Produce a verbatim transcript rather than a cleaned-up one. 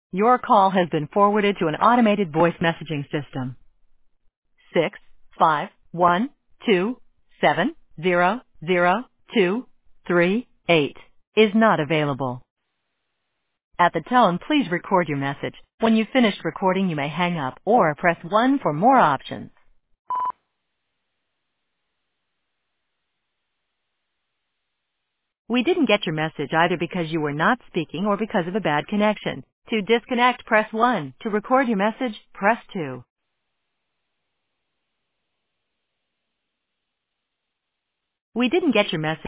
Your call has been forwarded to an automated voice messaging system. Six five one two seven zero zero two three eight is not available. At the tone, please record your message. When you've finished recording, you may hang up or press one for more options. We didn't get your message either because you were not speaking or because of a bad connection. To disconnect, press one. To record your message, press two. We didn't get your message.